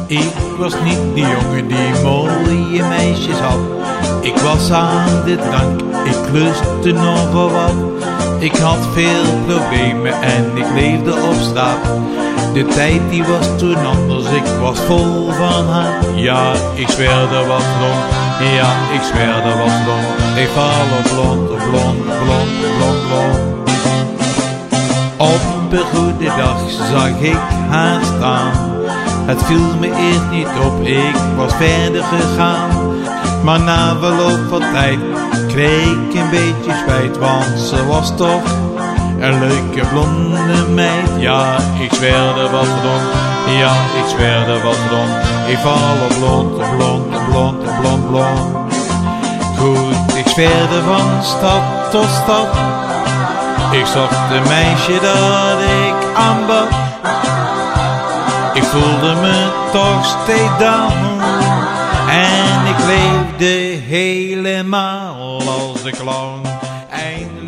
Ik was niet de jongen die mooie meisjes had. Ik was aan de drank, ik lustte nogal wat. Ik had veel problemen en ik leefde op straat. De tijd die was toen anders, ik was vol van haar. Ja, ik zweerde wat dronk, ja, ik zweerde wat dronk. Ik val op blond, blond, blond, blond, blond. Op een goede dag zag ik haar staan. Het viel me eerst niet op, ik was verder gegaan. Maar na verloop van tijd kreeg ik een beetje spijt, want ze was toch een leuke blonde meid. Ja, ik zweerde wat dronk, ja, ik zweerde wat dronk. Ik val op blond, blond, blond, blond, blond. Goed, ik zweerde van stad tot stad. Ik zocht een meisje dat ik aanbad. Ik voelde me toch steeds down. En ik leefde helemaal als de clown.